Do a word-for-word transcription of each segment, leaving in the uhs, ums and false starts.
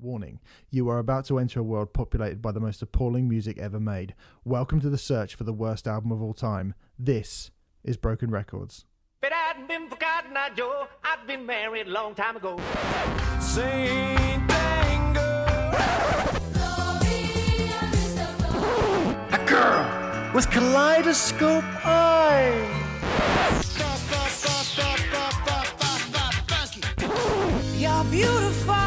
Warning, you are about to enter a world populated by the most appalling music ever made. Welcome to the search for the worst album of all time. This is Broken Records. If it hadn't been for Cotton Eye Joe, I'd been married a long time ago. Saint Tango. A girl with kaleidoscope eyes. You're beautiful.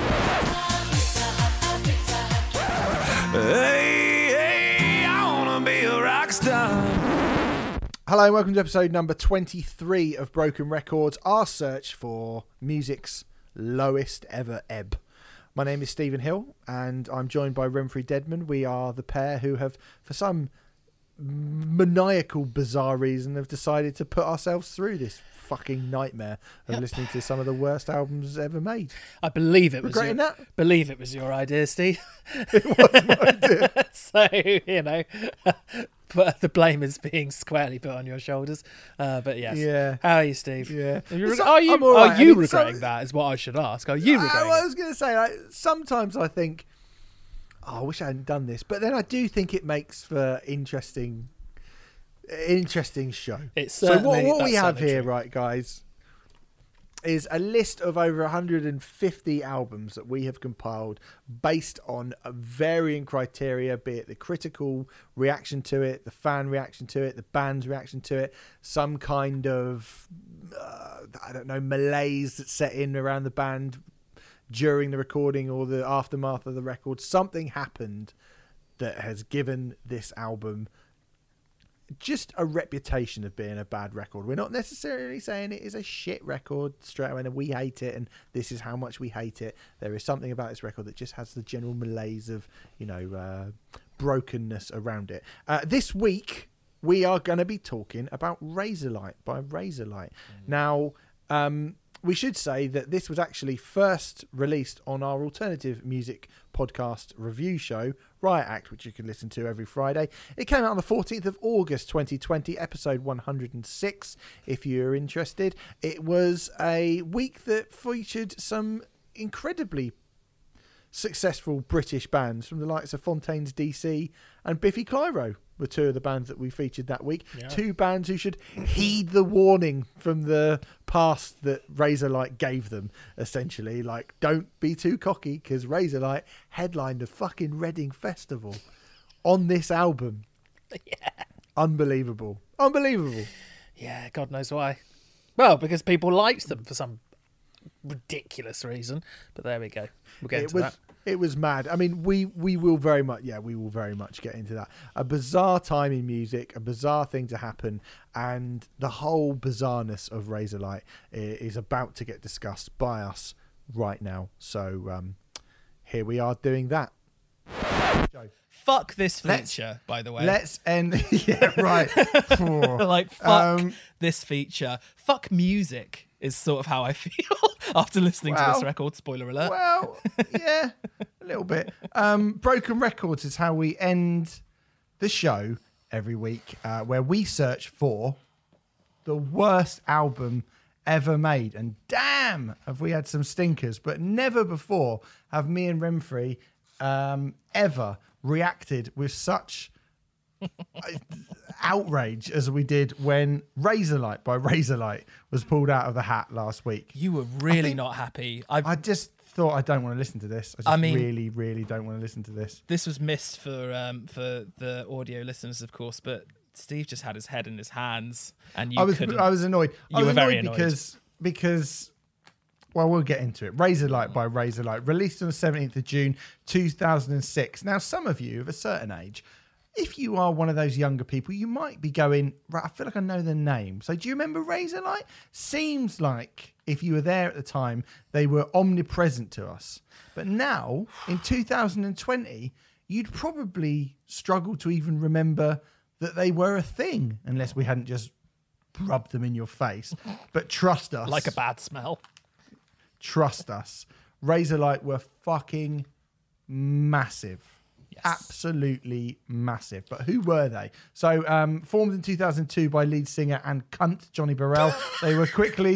Hey, hey, I wanna be a rock star. Hello and welcome to episode number twenty-three of Broken Records, our search for music's lowest ever ebb. My name is Stephen Hill and I'm joined by Renfrey Deadman. We are the pair who have, for some maniacal, bizarre reason, have decided to put ourselves through this fucking nightmare of Yep. listening to some of the worst albums ever made. I believe it was your, Regretting that? believe it was your idea, Steve. It was my idea. So, you know, but the blame is being squarely put on your shoulders. Uh, but yes. Yeah. How are you, Steve? Yeah. Are you, reg- So- are you, I'm all right. are I you mean, regretting so- that is what I should ask. Are you I, regretting I it? was going to say, like, sometimes I think, oh, I wish I hadn't done this. But then I do think it makes for interesting, interesting show. It's So what, certainly- what we that's have certainly here, true. right, guys, is a list of over one hundred fifty albums that we have compiled based on a varying criteria, be it the critical reaction to it, the fan reaction to it, the band's reaction to it, some kind of, uh, I don't know, malaise that's set in around the band during the recording or the aftermath of the record. Something happened that has given this album just a reputation of being a bad record. We're not necessarily saying it is a shit record straight away and we hate it and this is how much we hate it. There is something about this record that just has the general malaise of, you know, uh, brokenness around it. Uh, this week, we are going to be talking about Razorlight by Razorlight. Mm. Now, um, we should say that this was actually first released on our alternative music podcast review show, Riot Act, which you can listen to every Friday. It came out on the fourteenth of August twenty twenty, episode one hundred six, if you're interested. It was a week that featured some incredibly successful British bands from the likes of Fontaines D C and Biffy Clyro were two of the bands that we featured that week. Yeah. Two bands who should heed the warning from the past that Razorlight gave them, essentially. Like, don't be too cocky, because Razorlight headlined a fucking Reading Festival on this album. Yeah. Unbelievable. Unbelievable. Yeah, God knows why. Well, because people liked them for some ridiculous reason. But there we go. We'll get It into was that. it was mad. I mean, we we will very much yeah, we will very much get into that. A bizarre time in music, a bizarre thing to happen, and the whole bizarreness of Razorlight i- is about to get discussed by us right now. So um, here we are doing that. Fuck this Let's- feature, by the way. Let's end. Yeah, right. like, fuck Um, this feature. Fuck music is sort of how I feel after listening to Well, this record. Spoiler alert. Well, yeah, a little bit. Um, Broken Records is how we end the show every week, uh, where we search for the worst album ever made. And damn, have we had some stinkers, but never before have me and Renfrey um, ever reacted with such outrage as we did when Razorlight by Razorlight was pulled out of the hat last week. You were really think- not happy. I've, I just thought I don't want to listen to this. I just I mean- really, really don't want to listen to this. this was missed for um, for the audio listeners, of course, but Steve just had his head in his hands, and you I was couldn't. I was annoyed. I You was were very annoyed annoyed. because because well, we'll get into it. Razorlight by Razorlight, released on the seventeenth of June two thousand six. Now, some of you of a certain age, if you are one of those younger people, you might be going, right, I feel like I know the name. So do you remember Razorlight? Seems like if you were there at the time, they were omnipresent to us. But now, in two thousand twenty, you'd probably struggle to even remember that they were a thing, unless we hadn't just rubbed them in your face. But trust us. like a bad smell. Trust us. Razorlight were fucking massive. Yes. Absolutely massive. But who were they? So, um, formed in two thousand two by lead singer and cunt Johnny Burrell, they were quickly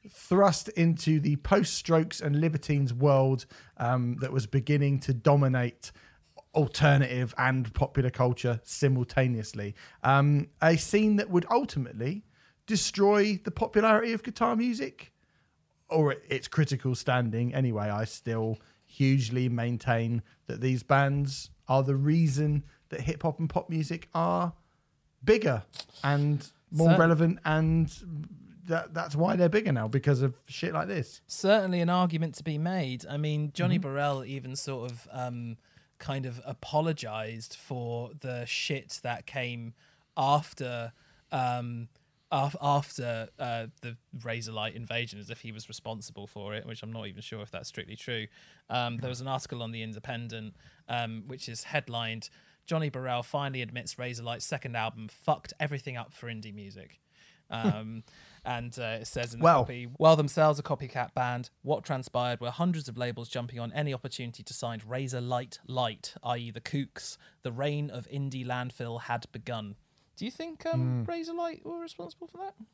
thrust into the post-Strokes and Libertines world um, that was beginning to dominate alternative and popular culture simultaneously. Um, a scene that would ultimately destroy the popularity of guitar music, or its critical standing. Anyway, I still hugely maintain that these bands are the reason that hip hop and pop music are bigger and more Certain- relevant, and that that's why they're bigger now, because of shit like this. Certainly an argument to be made. I mean, Johnny Burrell even sort of um, kind of apologized for the shit that came after um, af- after uh, the Razorlight invasion, as if he was responsible for it, which I'm not even sure if that's strictly true. Um, there was an article on The Independent um, which is headlined, Johnny Burrell finally admits Razorlight's second album fucked everything up for indie music. Um, and uh, it says in the Well. copy, while themselves a copycat band, what transpired were hundreds of labels jumping on any opportunity to sign Razorlight Light, that is the Kooks. The reign of indie landfill had begun. Do you think um, Razorlight were responsible for that?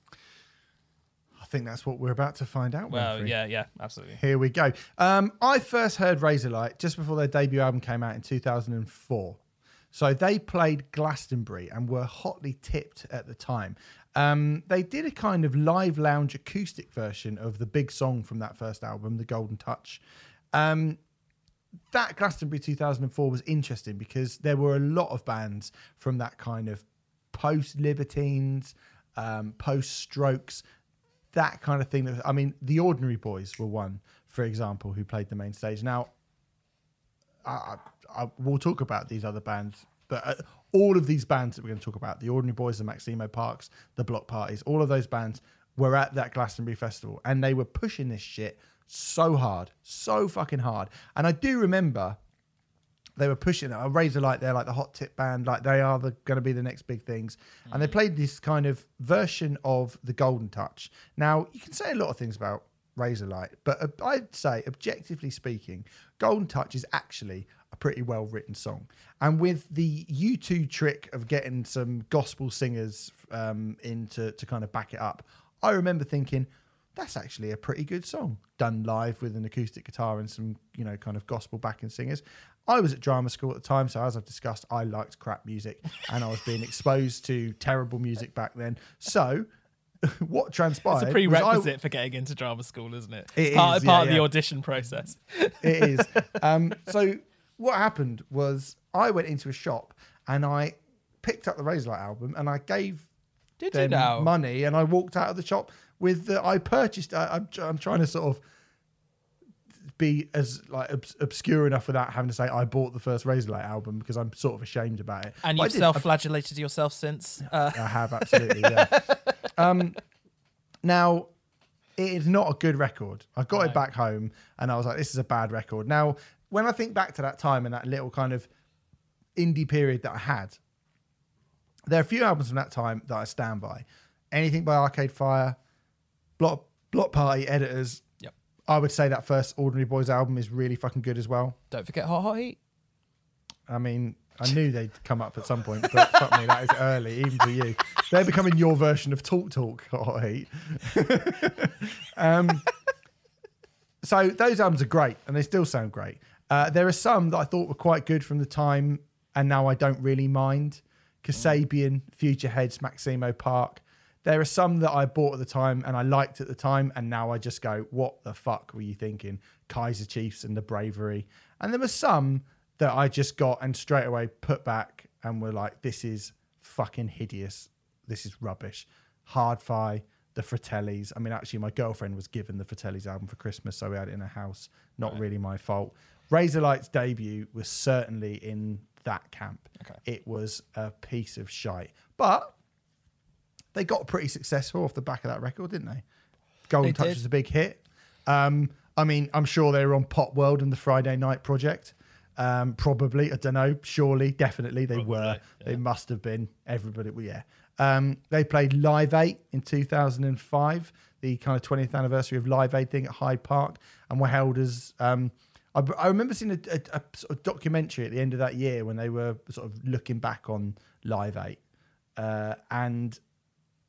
I think that's what we're about to find out. Well, Winfrey. yeah, yeah, absolutely. Here we go. Um, I first heard Razorlight just before their debut album came out in two thousand four. So they played Glastonbury and were hotly tipped at the time. Um, they did a kind of live lounge acoustic version of the big song from that first album, The Golden Touch. Um, that Glastonbury two thousand four was interesting because there were a lot of bands from that kind of post-Libertines, um, post-Strokes, that kind of thing. That, I mean, The Ordinary Boys were one, for example, who played the main stage. Now, I, I, we'll talk about these other bands, but uh, all of these bands that we're going to talk about, the Ordinary Boys, the Maximo Parks, the Block Parties, all of those bands were at that Glastonbury Festival, and they were pushing this shit so hard, so fucking hard. And I do remember they were pushing it. A Razorlight, they're like the hot tip band, like they are the, going to be the next big things. Mm-hmm. And they played this kind of version of the Golden Touch. Now, you can say a lot of things about Razorlight, but uh, I'd say, objectively speaking, Golden Touch is actually a pretty well written song. And with the U two trick of getting some gospel singers um, in to, to kind of back it up, I remember thinking, that's actually a pretty good song done live with an acoustic guitar and some, you know, kind of gospel backing singers. I was at drama school at the time, so as I've discussed, I liked crap music and I was being exposed to terrible music back then. So what transpired? It's a prerequisite I, for getting into drama school, isn't it? It part is, part yeah, of the yeah. audition process. It is. Um, so what happened was I went into a shop and I picked up the Razorlight album and I gave Did them you now? money and I walked out of the shop with the, I purchased, I, I'm, I'm trying to sort of be as like obs- obscure enough without having to say I bought the first Razorlight album because I'm sort of ashamed about it. And But I you've did- self-flagellated yourself since. Uh, I have, absolutely, yeah. um, now, it is not a good record. I got No. it back home and I was like, this is a bad record. Now, when I think back to that time and that little kind of indie period that I had, there are a few albums from that time that I stand by. Anything by Arcade Fire, Block, Block Party, Editors. Yep. I would say that first Ordinary Boys album is really fucking good as well. Don't forget Hot Hot Heat. I mean, I knew they'd come up at some point, but fuck me, that is early, even for you. They're becoming your version of Talk Talk, Hot Heat. um, so those albums are great, and they still sound great. Uh, there are some that I thought were quite good from the time, and now I don't really mind. Kasabian, Future Heads, Maximo Park. There are some that I bought at the time and I liked at the time, and now I just go, what the fuck were you thinking? Kaiser Chiefs and The Bravery. And there were some that I just got and straight away put back and were like, this is fucking hideous. This is rubbish. Hard-Fi, The Fratellis. I mean, actually, my girlfriend was given the Fratellis album for Christmas, so we had it in her house. Not Right. really my fault. Razorlight's debut was certainly in that camp. Okay. It was a piece of shite. But they got pretty successful off the back of that record, didn't they? Golden They Touch did. was a big hit. Um, I mean, I'm sure they were on Pop World and the Friday Night Project. Um, probably, I don't know. Surely, definitely, they Probably, were. yeah. They must have been. Everybody, well, yeah. Um, they played Live Aid in two thousand five, the kind of twentieth anniversary of Live Aid thing at Hyde Park, and were held as. Um, I, I remember seeing a, a, a sort of documentary at the end of that year when they were sort of looking back on Live Aid, uh, and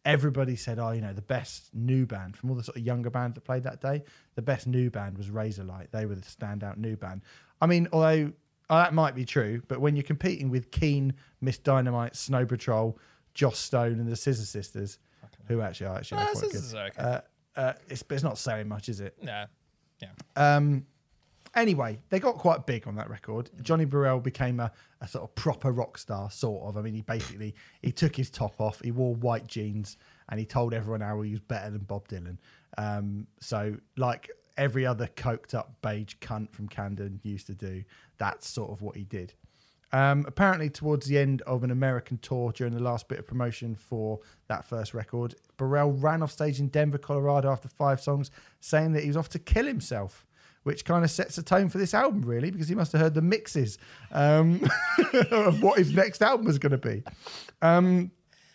everybody said, oh, you know, the best new band from all the sort of younger bands that played that day, the best new band was Razorlight. They were the standout new band. I mean, although oh, that might be true, but when you're competing with Keane, Miss Dynamite, Snow Patrol, Joss Stone, and the Scissor Sisters, who actually are actually Uh, quite Scissors good. are okay. Uh, uh, it's, it's not saying much, is it? No. Yeah. Um, anyway, they got quite big on that record. Johnny Burrell became a, a sort of proper rock star, sort of. I mean, he basically he took his top off, he wore white jeans, and he told everyone how he was better than Bob Dylan. Um, so, like every other coked up beige cunt from Camden used to do, that's sort of what he did. Um, apparently, towards the end of an American tour during the last bit of promotion for that first record, Burrell ran off stage in Denver, Colorado after five songs, saying that he was off to kill himself, which kind of sets the tone for this album, really, because he must have heard the mixes um, of what his next album was going to be. Um,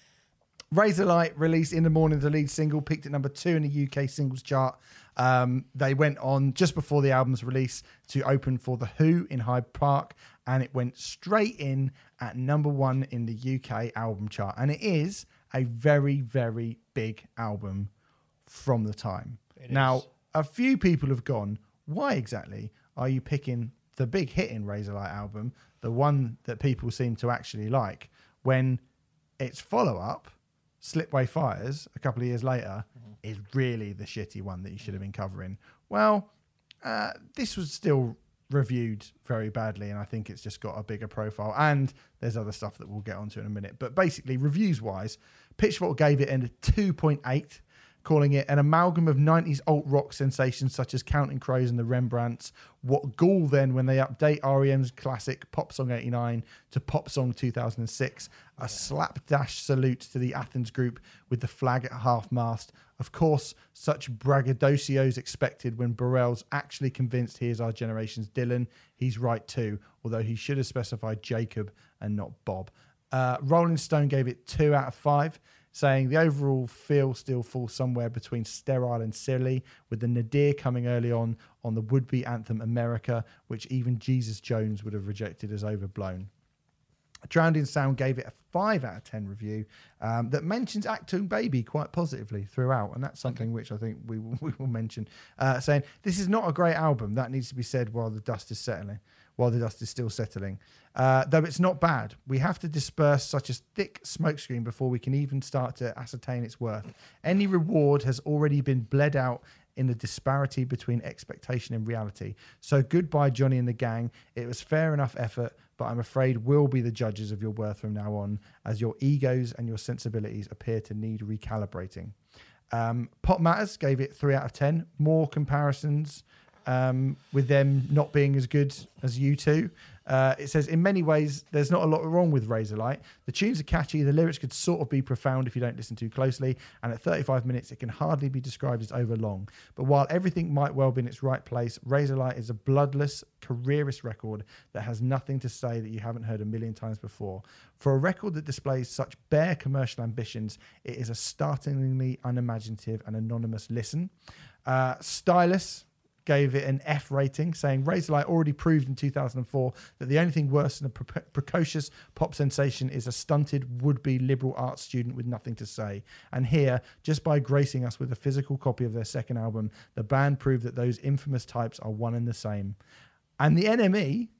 Razorlight released In the Morning, the lead single, peaked at number two in the U K singles chart. Um, they went on just before the album's release to open for The Who in Hyde Park, and it went straight in at number one in the U K album chart. And it is a very, very big album from the time. It now, is. a few people have gone, why exactly are you picking the big hit in Razorlight album, the one that people seem to actually like, when its follow-up, Slipway Fires, a couple of years later, mm-hmm. is really the shitty one that you should have been covering? Well, uh, this was still reviewed very badly, and I think it's just got a bigger profile, and there's other stuff that we'll get onto in a minute. But basically, reviews-wise, Pitchfork gave it a two point eight, calling it an amalgam of nineties alt-rock sensations such as Counting Crows and the Rembrandts. What gall then when they update R E M's classic Pop Song eighty-nine to Pop Song two thousand six, a slapdash salute to the Athens group with the flag at half-mast. Of course, such braggadocio's expected when Burrell's actually convinced he is our generation's Dylan. He's right too, although he should have specified Jacob and not Bob. Uh, Rolling Stone gave it two out of five, saying the overall feel still falls somewhere between sterile and silly, with the nadir coming early on on the would-be anthem America, which even Jesus Jones would have rejected as overblown. Drowned in Sound gave it a five out of ten review um, that mentions Achtung Baby quite positively throughout, and that's something which I think we will, we will mention, uh, saying this is not a great album. That needs to be said while the dust is settling, while the dust is still settling. Uh, though it's not bad, we have to disperse such a thick smokescreen before we can even start to ascertain its worth. Any reward has already been bled out in the disparity between expectation and reality. So goodbye, Johnny and the gang. It was fair enough effort, but I'm afraid we'll be the judges of your worth from now on, as your egos and your sensibilities appear to need recalibrating. Um, Pop Matters gave it three out of ten. More comparisons um, with them not being as good as U two. Uh, it says, in many ways, there's not a lot wrong with Razorlight. The tunes are catchy, the lyrics could sort of be profound if you don't listen too closely, and at thirty-five minutes, it can hardly be described as overlong. But while everything might well be in its right place, Razorlight is a bloodless, careerist record that has nothing to say that you haven't heard a million times before. For a record that displays such bare commercial ambitions, it is a startlingly unimaginative and anonymous listen. Uh, Stylus gave it an F rating, saying Razorlight already proved in two thousand four that the only thing worse than a pre- precocious pop sensation is a stunted would-be liberal arts student with nothing to say. And here, just by gracing us with a physical copy of their second album, the band proved that those infamous types are one and the same. And the N M E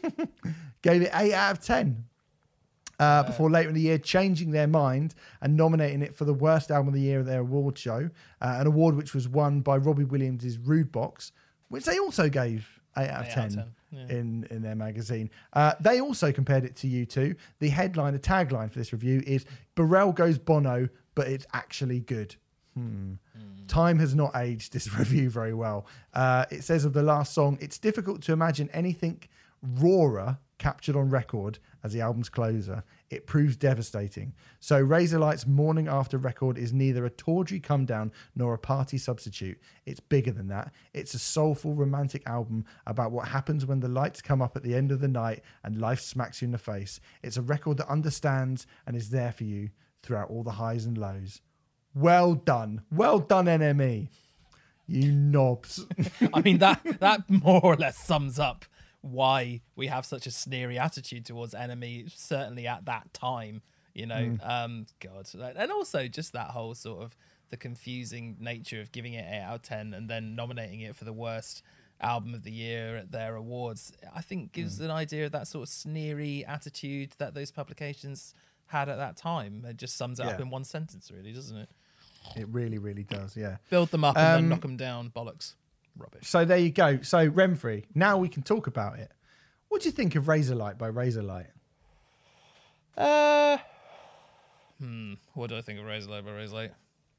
gave it eight out of ten. Uh, before later in the year changing their mind and nominating it for the worst album of the year at their award show, uh, an award which was won by Robbie Williams' Rude Box, which they also gave eight out of ten, ten. Yeah. in, in their magazine. Uh, they also compared it to U two. The headline, the tagline for this review is Burrell goes Bono, but it's actually good. Hmm. Mm. Time has not aged this review very well. Uh, it says of the last song, it's difficult to imagine anything rawer captured on record as the album's closer. It proves devastating. So Razorlight's Morning After record is neither a tawdry come down nor a party substitute. It's bigger than that. It's a soulful, romantic album about what happens when the lights come up at the end of the night and life smacks you in the face. It's a record that understands and is there for you throughout all the highs and lows. Well done. Well done, N M E. You knobs. I mean, that that more or less sums up why we have such a sneery attitude towards N M E, certainly at that time. You know, mm. um, God, and also just that whole sort of the confusing nature of giving it eight out of ten and then nominating it for the worst album of the year at their awards, I think gives mm. an idea of that sort of sneery attitude that those publications had at that time. It just sums it yeah. up in one sentence, really, doesn't it? It really, really does, yeah. Build them up and um, then knock them down. Bollocks. Rubbish. So there you go. So Remfry, now we can talk about it. What do you think of Razorlight by Razorlight? Uh, hmm. What do I think of Razorlight by Razorlight?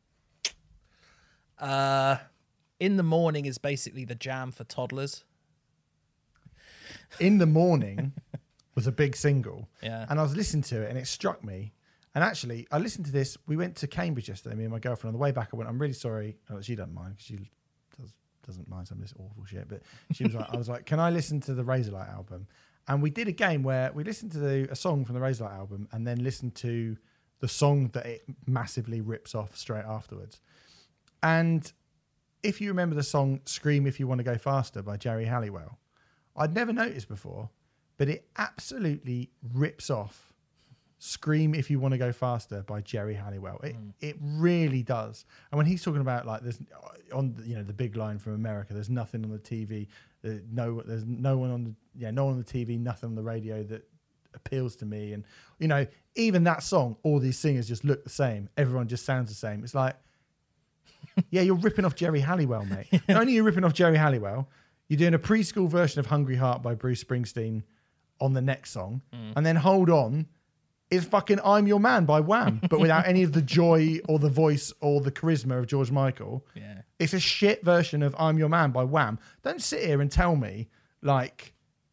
Uh, In the Morning is basically the jam for toddlers. In the Morning was a big single. Yeah. And I was listening to it and it struck me. And actually, I listened to this. We went to Cambridge yesterday, me and my girlfriend. On the way back, I went, I'm really sorry. Oh, she doesn't mind because she does, doesn't mind some of this awful shit. But she was like, I was like, can I listen to the Razorlight album? And we did a game where we listened to the, a song from the Razorlight album and then listened to the song that it massively rips off straight afterwards. And if you remember the song Scream If You Want to Go Faster by Jerry Halliwell, I'd never noticed before, but it absolutely rips off Scream If You Want to Go Faster by Jerry Halliwell. It mm. it really does. And when he's talking about like there's on the, you know the big line from America, there's nothing on the T V, there's no there's no one on the yeah no one on the T V, nothing on the radio that appeals to me. And you know even that song, all these singers just look the same. Everyone just sounds the same. It's like yeah, you're ripping off Jerry Halliwell, mate. Not only are you ripping off Jerry Halliwell, you're doing a preschool version of Hungry Heart by Bruce Springsteen on the next song, mm. and then Hold On is fucking I'm Your Man by Wham, but without any of the joy or the voice or the charisma of George Michael. Yeah. It's a shit version of I'm Your Man by Wham. Don't sit here and tell me, like,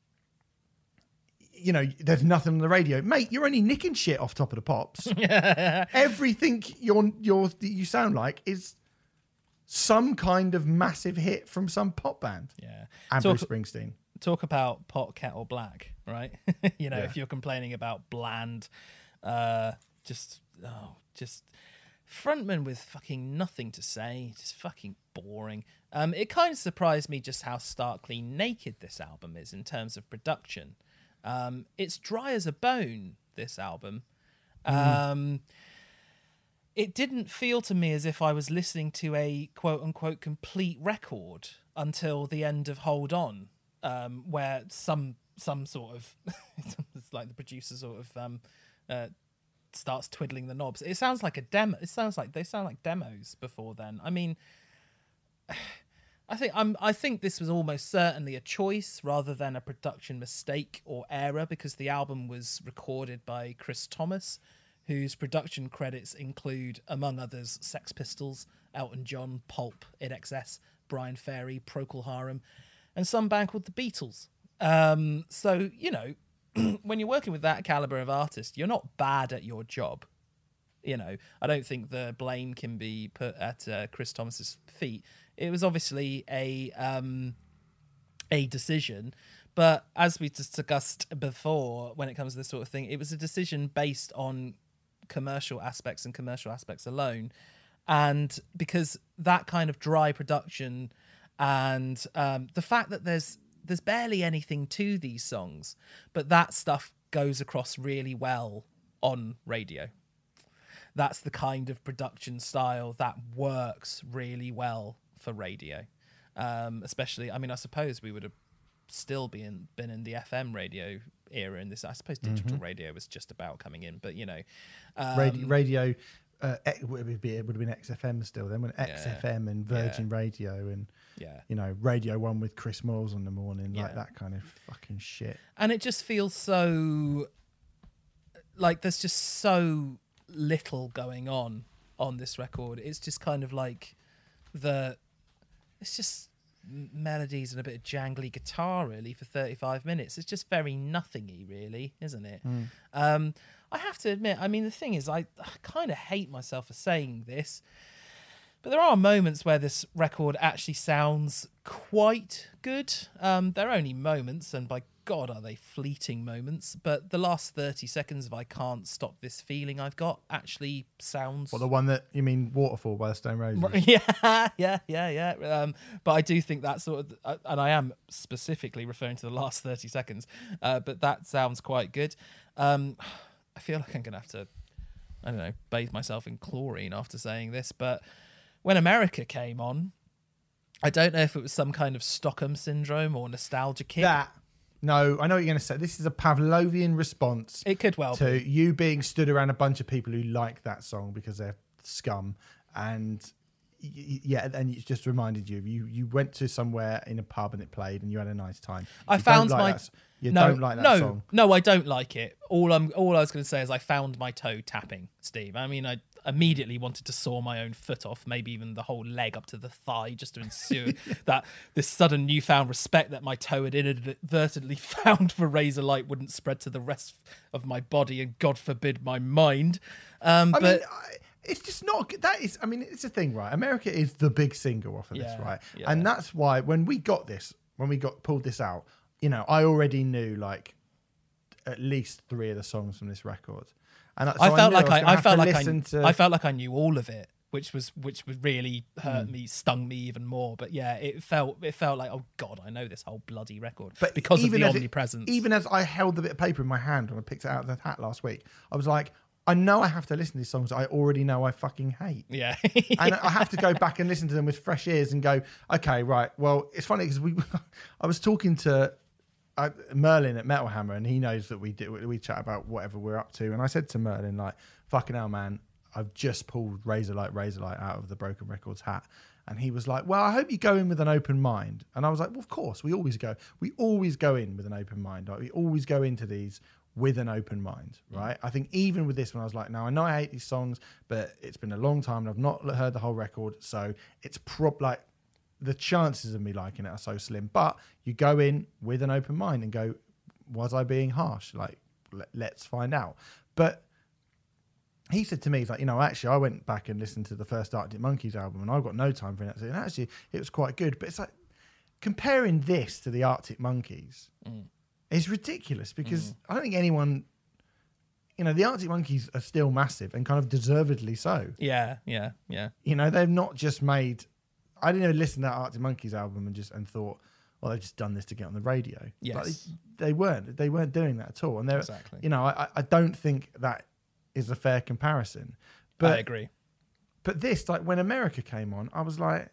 you know, there's nothing on the radio. Mate, you're only nicking shit off Top of the Pops. Everything you're, you're, you sound like is some kind of massive hit from some pop band. Yeah. And Talk- Bruce Springsteen. Talk about pot, kettle, black, right? you know, yeah. if you're complaining about bland, uh, just, oh, just frontman with fucking nothing to say, just fucking boring. Um, it kind of surprised me just how starkly naked this album is in terms of production. Um, it's dry as a bone, this album. Mm. Um, it didn't feel to me as if I was listening to a quote-unquote complete record until the end of Hold On. Um, where some some sort of it's like the producer sort of um, uh, starts twiddling the knobs. It sounds like a demo. It sounds like they sound like demos before then. I mean, I think I'm. I think this was almost certainly a choice rather than a production mistake or error, because the album was recorded by Chris Thomas, whose production credits include, among others, Sex Pistols, Elton John, Pulp, I N X S, Brian Ferry, Procol Harum, and some band called the Beatles. Um, so, you know, when you're working with that caliber of artist, you're not bad at your job. You know, I don't think the blame can be put at uh, Chris Thomas's feet. It was obviously a um, a decision, but as we discussed before, when it comes to this sort of thing, it was a decision based on commercial aspects and commercial aspects alone. And because that kind of dry production and um, the fact that there's there's barely anything to these songs, but that stuff goes across really well on radio. That's the kind of production style that works really well for radio. Um, especially, I mean, I suppose we would have still been been in the F M radio era in this. I suppose digital mm-hmm. radio was just about coming in, but you know, um, radio. radio Uh, it would be it would have been X F M still then, when X F M yeah. and Virgin yeah. Radio and yeah, you know, Radio One with Chris Moyles in the morning, yeah. like that kind of fucking shit. And it just feels so like there's just so little going on on this record. It's just kind of like the it's just melodies and a bit of jangly guitar really for thirty-five minutes. It's just very nothingy really, isn't it? Mm. Um, I have to admit, I mean, the thing is, I, I kind of hate myself for saying this, but there are moments where this record actually sounds quite good. Um, they're only moments, and by God, are they fleeting moments. But the last thirty seconds of I Can't Stop This Feeling I've Got actually sounds... What, the one that, you mean Waterfall by the Stone Roses? Yeah, yeah, yeah, yeah. Um, but I do think that sort of... Uh, and I am specifically referring to the last thirty seconds, uh, but that sounds quite good. Um... I feel like I'm going to have to I don't know, bathe myself in chlorine after saying this, but when America came on, I don't know if it was some kind of Stockholm syndrome or nostalgia kick. That, no, I know what you're going to say. This is a Pavlovian response. It could well to be. you being stood around a bunch of people who like that song because they're scum, and y- yeah, and it just reminded you. You you went to somewhere in a pub and it played, and you had a nice time. I You found don't like my that, you no, don't like that no, song. No, I don't like it. All I'm all I was going to say is I found my toe tapping, Steve. I mean, I immediately wanted to saw my own foot off, maybe even the whole leg up to the thigh, just to ensure that this sudden newfound respect that my toe had inadvertently found for Razorlight wouldn't spread to the rest of my body and, God forbid, my mind. Um, I but mean, I, it's just not. That is, I mean, it's a thing, right? America is the big single off of this, Yeah, right? yeah. And that's why when we got this, when we got pulled this out, you know, I already knew like at least three of the songs from this record. And so I felt knew like was I, gonna I have felt to like I, listen to- I felt like I knew all of it, which was which would really Hmm. hurt me, stung me even more. But yeah, it felt it felt like, oh God, I know this whole bloody record, But because of even the as it- omnipresence. even as I held the bit of paper in my hand when I picked it out of the hat last week, I was like, I know I have to listen to these songs I already know I fucking hate. yeah, And I have to go back and listen to them with fresh ears and go, okay, right. Well, it's funny because we, I was talking to uh, Merlin at Metal Hammer, and he knows that we do we chat about whatever we're up to. And I said to Merlin, like, fucking hell, man, I've just pulled Razorlight, Razorlight out of the Broken Records hat. And he was like, well, I hope you go in with an open mind. And I was like, well, of course, we always go. We always go in with an open mind. Like, we always go into these with an open mind, right? I think even with this one, I was like, now I know I hate these songs, but it's been a long time and I've not heard the whole record. So it's prob like the chances of me liking it are so slim. But you go in with an open mind and go, was I being harsh? Like, let, let's find out. But he said to me, he's like, you know, actually, I went back and listened to the first Arctic Monkeys album and I've got no time for it. And actually, it was quite good. But it's like, comparing this to the Arctic Monkeys mm. is ridiculous because mm. I don't think anyone, you know, the Arctic Monkeys are still massive and kind of deservedly so. yeah, yeah, yeah. You know, they've not just made, I didn't even listen to that Arctic Monkeys album and just and thought, well, they've just done this to get on the radio. Yes. Like, they, they weren't. They weren't doing that at all. And they're, Exactly. you know, I, I don't think that is a fair comparison. But I agree. But this, like when America came on, I was like,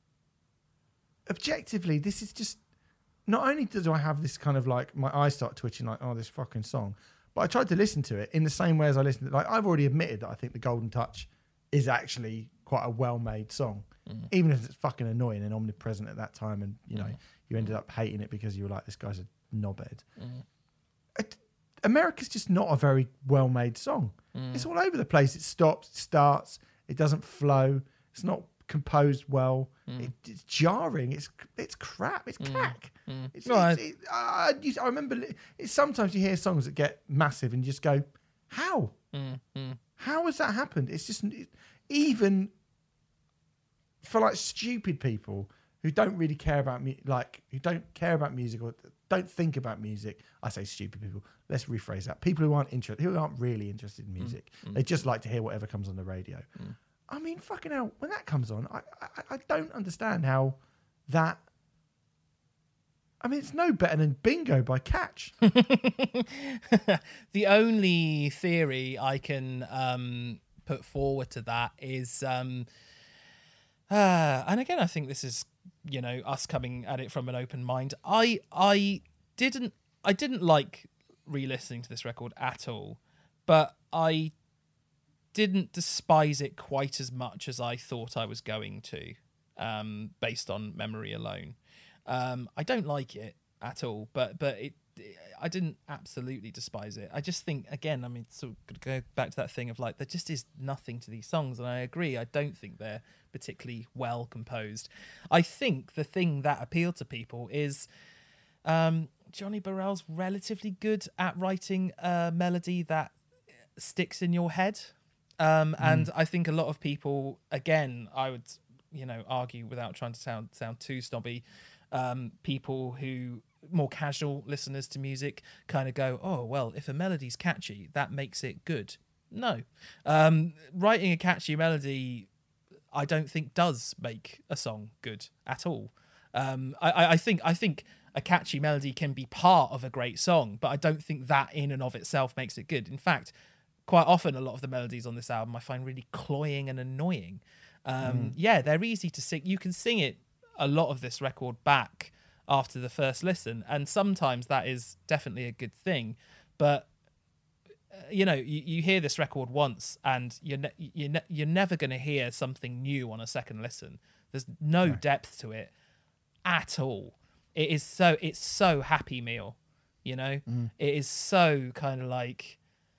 objectively, this is just, not only do I have this kind of like, my eyes start twitching like, oh, this fucking song, but I tried to listen to it in the same way as I listened to, like, I've already admitted that I think The Golden Touch is actually quite a well-made song, mm. even if it's fucking annoying and omnipresent at that time, and, you know, mm. you ended up hating it because you were like, this guy's a knobhead. Mm. It, America's just not a very well-made song. Mm. It's all over the place. It stops, it starts, it doesn't flow, it's not composed well. Mm. It, it's jarring. It's it's crap. It's mm. cack. Mm. It's, no, it's, it, uh, you, I remember it's, sometimes you hear songs that get massive and you just go, how? Mm. Mm. How has that happened? It's just it, even for like stupid people who don't really care about me, like who don't care about music or don't think about music. I say stupid people. Let's rephrase that. People who aren't interested, who aren't really interested in music. Mm. They just like to hear whatever comes on the radio. Mm. I mean, fucking hell, when that comes on, I, I I don't understand how that... I mean, it's no better than Bingo by Catch. The only theory I can um, put forward to that is... Um, uh, and again, I think this is, you know, us coming at it from an open mind. I I didn't I didn't like re-listening to this record at all, but I... didn't despise it quite as much as I thought I was going to, um, based on memory alone. Um, I don't like it at all, but but it, I didn't absolutely despise it. I just think, again, I mean, sort of go back to that thing of like, there just is nothing to these songs, and I agree, I don't think they're particularly well composed. I think the thing that appealed to people is um, Johnny Burrell's relatively good at writing a melody that sticks in your head. Um, and mm. I think a lot of people, again, I would, you know, argue without trying to sound sound too snobby, um, people who, more casual listeners to music, kind of go, oh, well, if a melody's catchy, that makes it good. No. Um, writing a catchy melody, I don't think does make a song good at all. Um, I, I think I think a catchy melody can be part of a great song, but I don't think that in and of itself makes it good. In fact, quite often a lot of the melodies on this album I find really cloying and annoying. Um, mm. Yeah, they're easy to sing. You can sing it a lot of this record back after the first listen, and sometimes that is definitely a good thing. But uh, you know, you, you hear this record once, and you're ne- you're, ne- you're never going to hear something new on a second listen. There's no, no depth to it at all. It is so it's so Happy Meal, you know. Mm. It is so kind of like.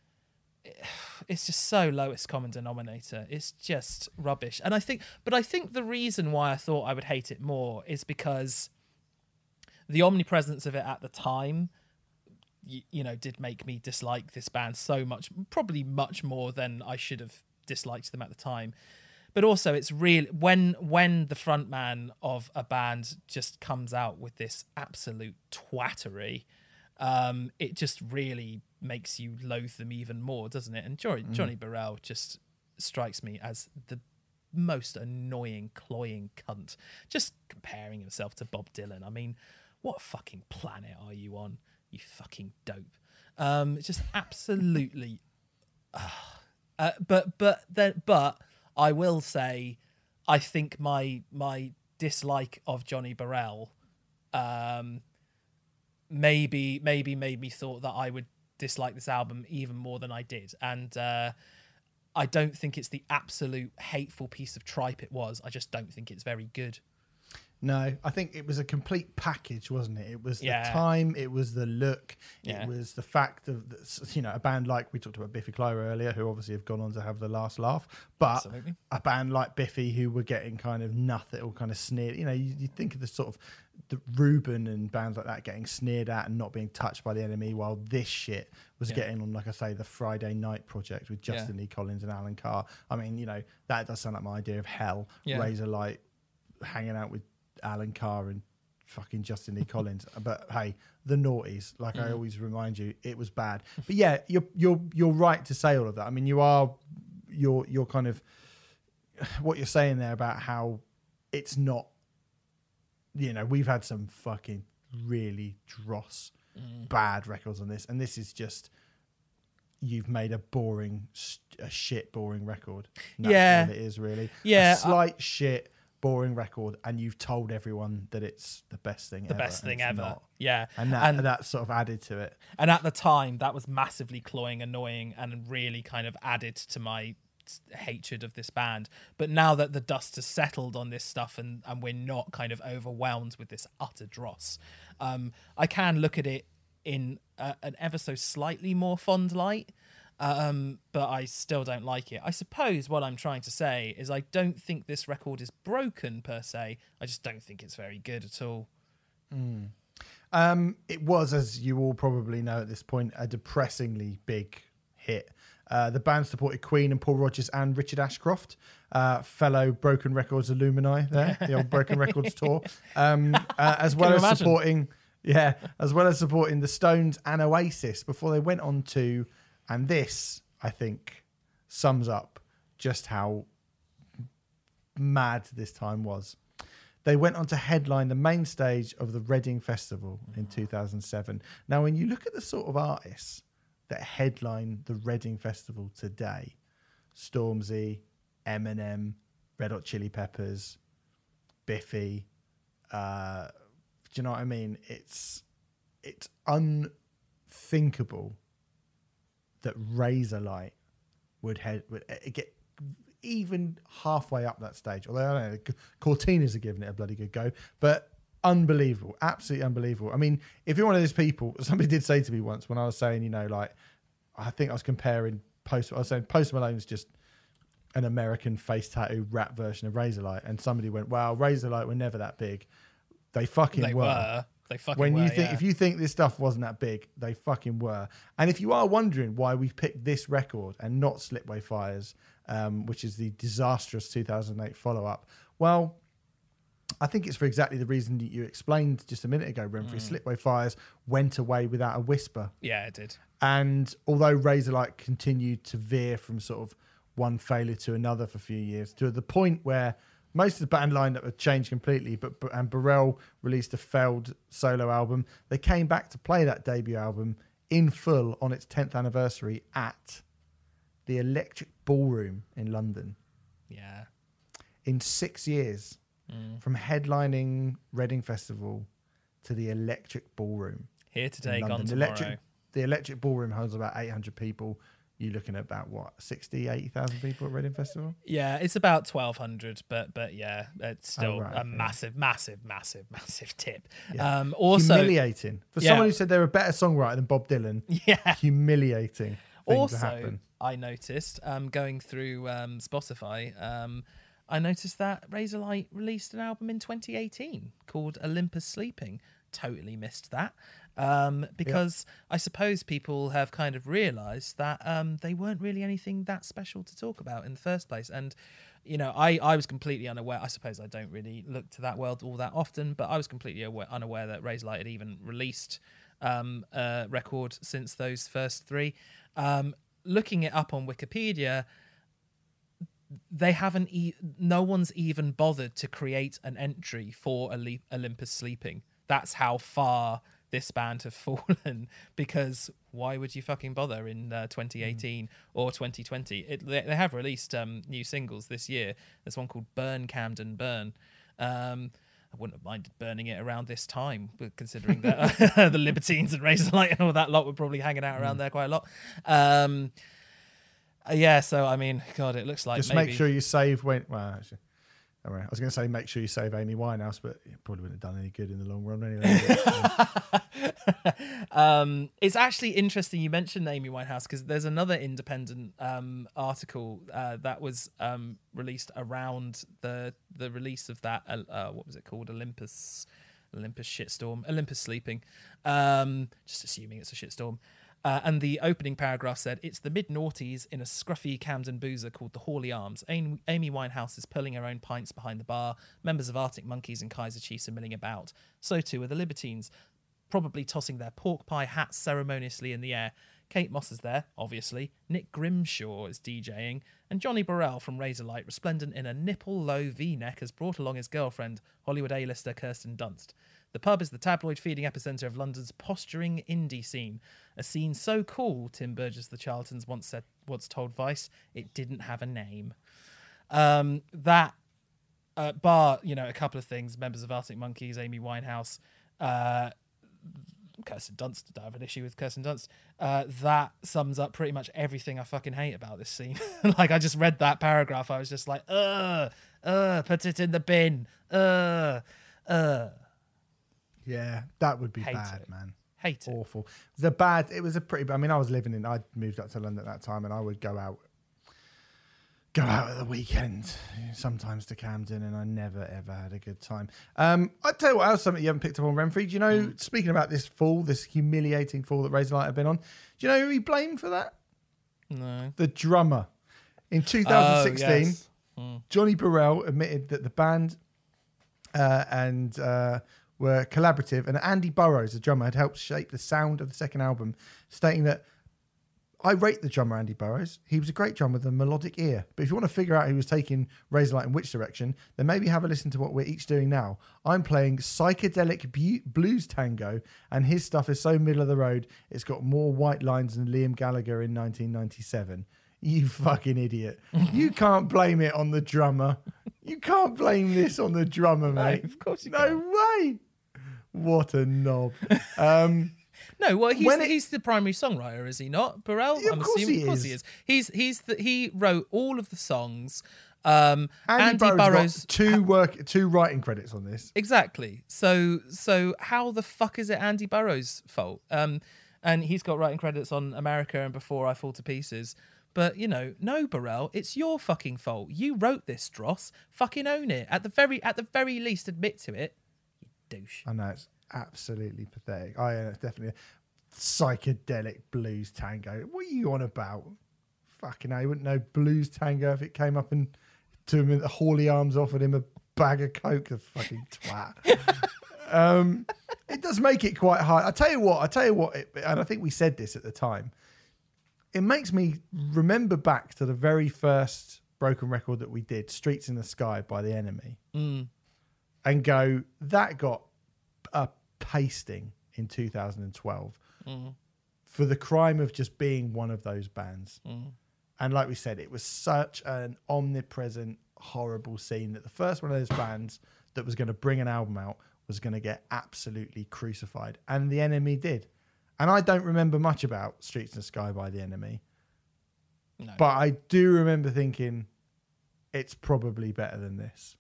It's just so lowest common denominator. It's just rubbish. And I think, but I think the reason why I thought I would hate it more is because the omnipresence of it at the time, you, you know, did make me dislike this band so much, probably much more than I should have disliked them at the time. But also, it's real when when the frontman of a band just comes out with this absolute twattery, um, it just really makes you loathe them even more, doesn't it? And Johnny, mm. Johnny Burrell just strikes me as the most annoying, cloying cunt. Just comparing himself to Bob Dylan. I mean, what fucking planet are you on, you fucking dope? Um, just absolutely. Uh, uh, but but then but I will say, I think my my dislike of Johnny Burrell, um, maybe maybe made me thought that I would dislike this album even more than I did, and uh, I don't think it's the absolute hateful piece of tripe it was. I just don't think it's very good. No, I think it was a complete package, wasn't it? It was the yeah. time, it was the look, yeah. it was the fact of, you know, a band like, we talked about Biffy Clyro earlier, who obviously have gone on to have the last laugh, but Absolutely. a band like Biffy who were getting kind of nothing or kind of sneered, you know, you, you think of the sort of the Reuben and bands like that getting sneered at and not being touched by the enemy, while this shit was yeah. getting on, like I say, the Friday Night Project with Justin yeah. Lee Collins and Alan Carr. I mean, you know, that does sound like my idea of hell. Yeah. Razorlight hanging out with Alan Carr and fucking Justin Lee Collins. But hey, the noughties, like mm. I always remind you, it was bad. But yeah, you're you're you're right to say all of that. I mean, you are you're you're kind of what you're saying there about how it's not, you know, we've had some fucking really dross mm. bad records on this, and this is just, you've made a boring, a shit boring record. And that's yeah, all it is really. Yeah, a slight I- shit. boring record, and you've told everyone that it's the best thing the ever. The best thing ever. Not. Yeah. And that, and that sort of added to it. And at the time, that was massively cloying, annoying, and really kind of added to my hatred of this band. But now that the dust has settled on this stuff, and, and we're not kind of overwhelmed with this utter dross, um, I can look at it in a, an ever so slightly more fond light. Um, but I still don't like it. I suppose what I'm trying to say is I don't think this record is broken per se. I just don't think it's very good at all. Mm. Um, it was, as you all probably know at this point, a depressingly big hit. Uh, the band supported Queen and Paul Rodgers and Richard Ashcroft, uh, fellow Broken Records alumni there, the old Broken Records tour, um, uh, as well as imagine? supporting, yeah, as well as supporting the Stones and Oasis before they went on to. And this, I think, sums up just how mad this time was. They went on to headline the main stage of the Reading Festival in two thousand seven. Now, when you look at the sort of artists that headline the Reading Festival today, Stormzy, Eminem, Red Hot Chili Peppers, Biffy, uh, do you know what I mean? It's it's unthinkable that Razorlight would head would get even halfway up that stage. Although I don't know, Cortinas are giving it a bloody good go, but unbelievable, absolutely unbelievable. I mean, if you're one of those people, somebody did say to me once when I was saying, you know, like I think I was comparing Post, I was saying Post Malone's just an American face tattoo rap version of Razorlight, and somebody went, "Wow, Razorlight were never that big." They fucking they were. were. They fucking when you were, think yeah. if you think this stuff wasn't that big, they fucking were. And if you are wondering why we picked this record and not Slipway Fires, um, which is the disastrous two thousand eight follow-up, well, I think it's for exactly the reason that you explained just a minute ago, Renfrew. Mm. Slipway Fires went away without a whisper. Yeah, it did. And although Razorlight continued to veer from sort of one failure to another for a few years, to the point where most of the band lineup had changed completely, but and Burrell released a failed solo album. They came back to play that debut album in full on its tenth anniversary at the Electric Ballroom in London. Yeah. In six years, Mm. from headlining Reading Festival to the Electric Ballroom. Here today, in gone London. The tomorrow. Electric, the Electric Ballroom holds about eight hundred people. You're looking at about, what, sixty, eighty thousand people at Reading Festival? Yeah, it's about twelve hundred, but but yeah, it's still Oh, right, a okay. massive, massive, massive, massive tip. Yeah. Um, also, humiliating. For yeah. someone who said they're a better songwriter than Bob Dylan, yeah. humiliating thing Also, to happen. I noticed um, going through um, Spotify, um, I noticed that Razorlight released an album in twenty eighteen called Olympus Sleeping. Totally missed that um, because I suppose people have kind of realised that um, they weren't really anything that special to talk about in the first place. And, you know, I, I was completely unaware. I suppose I don't really look to that world all that often, but I was completely aware, unaware that Razorlight had even released um, a record since those first three. Um, looking it up on Wikipedia, they haven't e- no one's even bothered to create an entry for Olymp- Olympus Sleeping. That's how far this band have fallen, because why would you fucking bother in uh, twenty eighteen mm. or twenty twenty? It, they, they have released um, new singles this year. There's one called Burn Camden Burn. Um, I wouldn't have minded burning it around this time, but considering that uh, the Libertines and Razorlight and all that lot were probably hanging out around mm. there quite a lot. Um, uh, yeah, so I mean, God, it looks like just maybe... make sure you save when. Well, actually, all right. I was going to say make sure you save Amy Winehouse, but it probably wouldn't have done any good in the long run anyway. um, it's actually interesting you mentioned Amy Winehouse, because there's another independent um, article uh, that was um, released around the the release of that. Uh, uh, what was it called? Olympus, Olympus Shitstorm, Olympus Sleeping. Um, just assuming it's a shitstorm. Uh, and the opening paragraph said, "It's the mid-noughties in a scruffy Camden boozer called the Hawley Arms. Amy, Amy Winehouse is pulling her own pints behind the bar. Members of Arctic Monkeys and Kaiser Chiefs are milling about. So too are the Libertines, probably tossing their pork pie hats ceremoniously in the air. Kate Moss is there, obviously. Nick Grimshaw is DJing. And Johnny Burrell from Razorlight, resplendent in a nipple-low V-neck, has brought along his girlfriend, Hollywood A-lister Kirsten Dunst. The pub is the tabloid-feeding epicentre of London's posturing indie scene. A scene so cool, Tim Burgess the Charlatans once said, once told Vice, it didn't have a name." Um, that uh, bar, you know, a couple of things. Members of Arctic Monkeys, Amy Winehouse, uh, Kirsten Dunst. Don't have an issue with Kirsten Dunst. Uh, that sums up pretty much everything I fucking hate about this scene. Like, I just read that paragraph. I was just like, ugh, ugh, put it in the bin. Ugh, ugh. Yeah, that would be Hate bad, it. man. Hate it. Awful. The bad. It was a pretty. I mean, I was living in. I moved up to London at that time, and I would go out, go out at the weekend, sometimes to Camden, and I never ever had a good time. Um, I'd tell you what else. Something you haven't picked up on, Renfrey. Do you know? Mm. Speaking about this fall, this humiliating fall that Razorlight have been on. Do you know who he blamed for that? No. The drummer. In two thousand sixteen, oh, yes. mm. Johnny Burrell admitted that the band uh, and. Uh, were collaborative, and Andy Burrows, the drummer, had helped shape the sound of the second album, stating that, "I rate the drummer Andy Burrows. He was a great drummer with a melodic ear. But if you want to figure out who was taking Razorlight in which direction, then maybe have a listen to what we're each doing now. I'm playing psychedelic bu- blues tango, and his stuff is so middle of the road, it's got more white lines than Liam Gallagher in nineteen ninety-seven. You fucking idiot. You can't blame it on the drummer. You can't blame this on the drummer, mate. No, of course you no can't. way. What a knob. Um, no, well, he's, when the, it- he's the primary songwriter, is he not? Burrell? Yeah, of I'm course assuming, he of course is. he is. He's he's the, he wrote all of the songs. Um, Andy, Andy Burrows, Burrows got two work, two writing credits on this. Exactly. So so how the fuck is it Andy Burrows' fault? Um, and he's got writing credits on America and Before I Fall to Pieces. But, you know, no, Burrell, it's your fucking fault. You wrote this, Dross. Fucking own it. At the very at the very least, admit to it. You douche. I know, it's absolutely pathetic. I uh, it's definitely a psychedelic blues tango. What are you on about? Fucking hell, you wouldn't know blues tango if it came up and to him, the Hawley Arms offered him a bag of coke. The fucking twat. um, it does make it quite hard. I tell you what. I tell you what. It, and I think we said this at the time. It makes me remember back to the very first Broken record that we did, "Streets in the Sky" by The Enemy, Mm. and go, that got a pasting in two thousand twelve Mm. for the crime of just being one of those bands. Mm. And like we said, it was such an omnipresent, horrible scene that the first one of those bands that was going to bring an album out was going to get absolutely crucified. And The Enemy did. And I don't remember much about Streets in the Sky by The Enemy. No. But I do remember thinking it's probably better than this.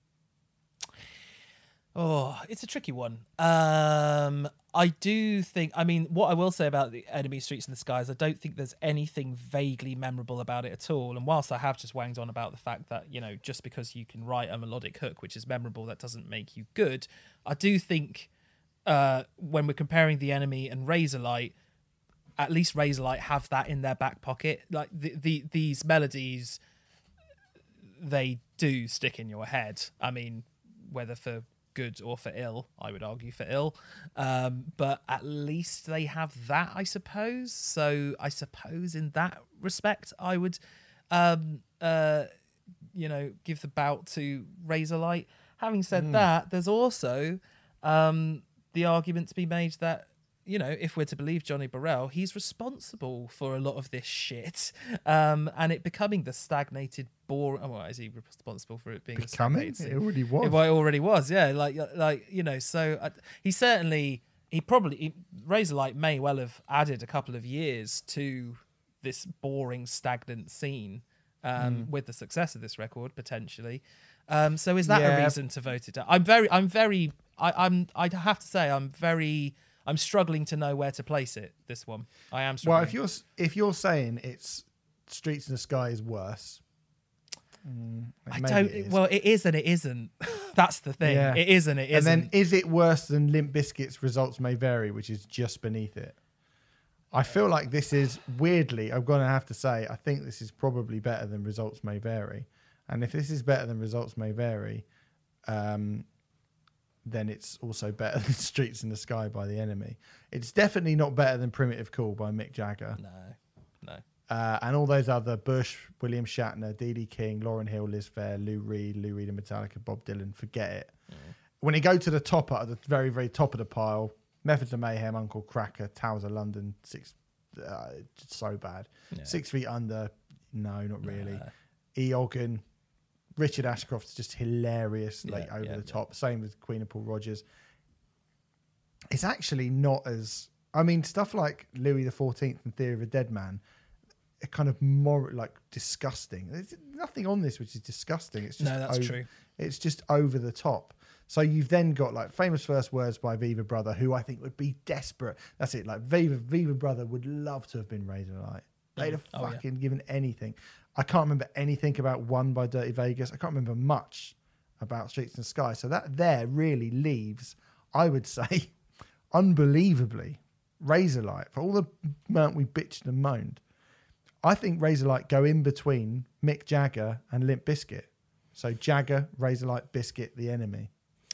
Oh, it's a tricky one. Um, I do think, I mean, what I will say about The Enemy Streets in the Sky is I don't think there's anything vaguely memorable about it at all. And whilst I have just wanged on about the fact that, you know, just because you can write a melodic hook, which is memorable, that doesn't make you good. I do think uh, when we're comparing The Enemy and Razorlight, at least Razorlight have that in their back pocket. Like the, the these melodies, they do stick in your head. I mean, whether for good or for ill, I would argue for ill. Um, but at least they have that, I suppose. So I suppose in that respect, I would, um, uh, you know, give the bout to Razorlight. Having said mm. that, there's also um, the argument to be made that, you know, if we're to believe Johnny Burrell, he's responsible for a lot of this shit, um, and it becoming the stagnated, boring. Oh, well, is he responsible for it being becoming? A it already was. It, well, it already was, yeah. Like, like you know, so uh, he certainly, he probably, he, Razorlight may well have added a couple of years to this boring, stagnant scene um, mm. with the success of this record potentially. Um, so is that yeah. a reason to vote it down? I'm very, I'm very, I, I'm, I have to say, I'm very. I'm struggling to know where to place it. This one, I am struggling. Well, if you're if you're saying it's Streets in the Sky is worse, mm, I don't. It well, it is and it isn't. That's the thing. Yeah. It is and it isn't. And then, is it worse than Limp Bizkit's Results May Vary, which is just beneath it? I feel like this is weirdly. I'm going to have to say, I think this is probably better than Results May Vary. And if this is better than Results May Vary, um, then it's also better than Streets in the Sky by The Enemy. It's definitely not better than Primitive Cool by Mick Jagger. No, no. Uh, and all those other Bush, William Shatner, D D King, Lauryn Hill, Liz Phair, Lou Reed, Lou Reed and Metallica, Bob Dylan, forget it. Mm. When you go to the top, at the very, very top of the pile, Methods of Mayhem, Uncle Cracker, Towers of London, six, uh, so bad. Yeah. Six Feet Under, no, not really. No. Eoghan, Richard Ashcroft's just hilarious, like yeah, over yeah, the top. Yeah. Same with Queen of Paul Rogers. It's actually not as, I mean, stuff like Louis the fourteenth and Theory of a Dead Man, are kind of more like disgusting. There's nothing on this which is disgusting. It's just no, that's over, true. It's just over the top. So you've then got like Famous First Words by Viva Brother, who I think would be desperate. That's it. Like Viva, Viva Brother would love to have been Razorlight. They'd have oh, fucking yeah. given anything. I can't remember anything about One by Dirty Vegas. I can't remember much about Streets in the Sky. So that there really leaves, I would say, unbelievably, Razorlight. For all the amount we bitched and moaned, I think Razorlight go in between Mick Jagger and Limp Bizkit. So Jagger, Razorlight, Bizkit, The Enemy.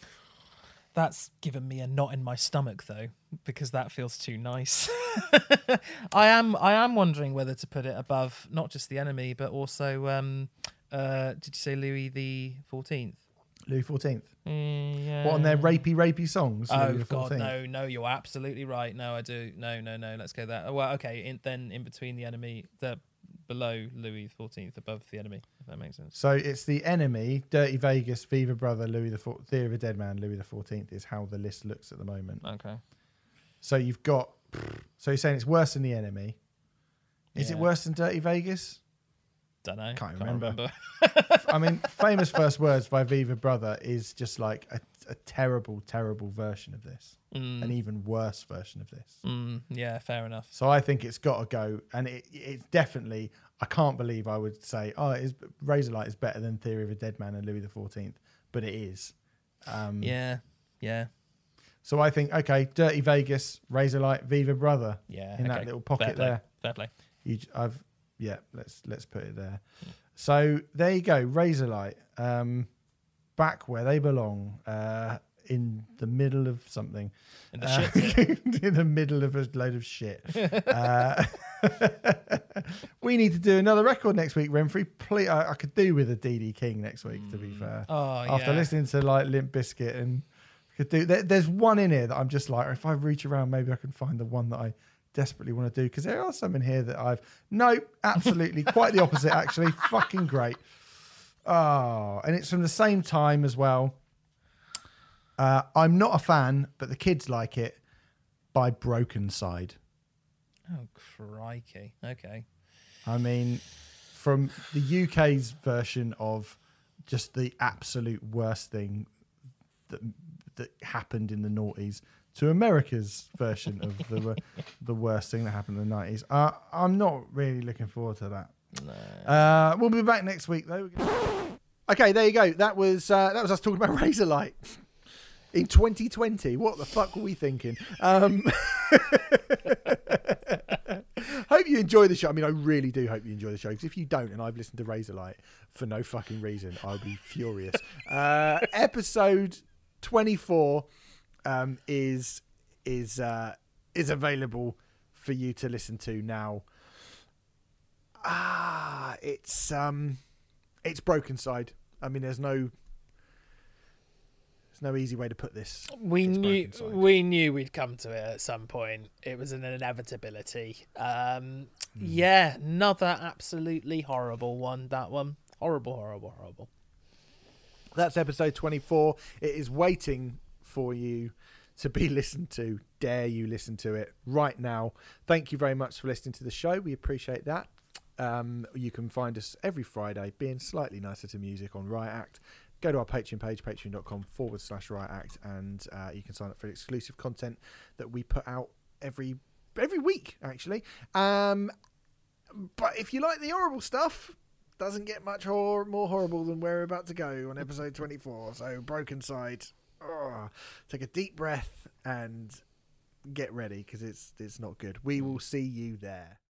That's given me a knot in my stomach, though, because that feels too nice. I am I am wondering whether to put it above not just The Enemy, but also, um, uh, did you say Louis the fourteenth? Louis fourteenth. Mm, yeah. What, on their rapey, rapey songs? Oh, God, no, no, you're absolutely right. No, I do. No, no, no, let's go there. Well, okay, in, then in between The Enemy, the below Louis the fourteenth, above The Enemy, if that makes sense. So it's The Enemy, Dirty Vegas, Viva Brother, Louis the Four- Theory of a Dead Man, Louis the fourteenth is how the list looks at the moment. Okay. So you've got, so you're saying it's worse than The Enemy. Is yeah. it worse than Dirty Vegas? Don't know. Can't, Can't remember. remember. I mean, Famous First Words by Viva Brother is just like a, a terrible, terrible version of this. Mm. An even worse version of this. Mm, yeah, fair enough. So I think it's got to go. And it, it's definitely, I can't believe I would say, oh, it is, Razorlight is better than Theory of a Dead Man and Louis the fourteenth. But it is. Um, yeah, yeah. So I think, okay, Dirty Vegas, Razorlight, Viva Brother. Yeah, in okay. that little pocket Fair play. there. Fair play. You, I've, yeah, let's let's put it there. Mm. So there you go, Razorlight, um, back where they belong, uh, in the middle of something. In the uh, shit. In the middle of a load of shit. uh, we need to do another record next week, Renfrey. Please, I, I could do with a D D King next week, mm. to be fair. Oh, After yeah. listening to like Limp Bizkit and could do. There, there's one in here that I'm just like, if I reach around, maybe I can find the one that I desperately want to do, because there are some in here that I've no, absolutely quite the opposite. Actually, fucking great. Oh, and it's from the same time as well. Uh, I'm not a fan, but the kids like it, by Broken Side. Oh, crikey. Okay. I mean, from the U K's version of just the absolute worst thing that that happened in the noughties to America's version of the the worst thing that happened in the nineties. Uh, I'm not really looking forward to that. No. Uh, we'll be back next week, though. Okay, there you go. That was uh, that was us talking about Razorlight. In twenty twenty, what the fuck were we thinking? Um, hope you enjoy the show. I mean, I really do hope you enjoy the show, because if you don't, and I've listened to Razorlight for no fucking reason, I'll be furious. Uh, episode twenty-four um, is is uh, is available for you to listen to now. Ah, it's um, it's Broken Side. I mean, there's no. There's no easy way to put this. We it's knew we knew we'd come to it at some point. It was an inevitability. Um, mm. Yeah, another absolutely horrible one. That one, horrible, horrible, horrible. That's episode twenty-four. It is waiting for you to be listened to. Dare you listen to it right now? Thank you very much for listening to the show. We appreciate that. Um, you can find us every Friday being slightly nicer to music on Riot Act. Go to our Patreon page, patreon.com forward slash Riot Act, and uh, you can sign up for exclusive content that we put out every every week, actually. Um, but if you like the horrible stuff, doesn't get much hor- more horrible than where we're about to go on episode twenty-four. So, Broken Side. Oh, take a deep breath and get ready, because it's it's not good. We will see you there.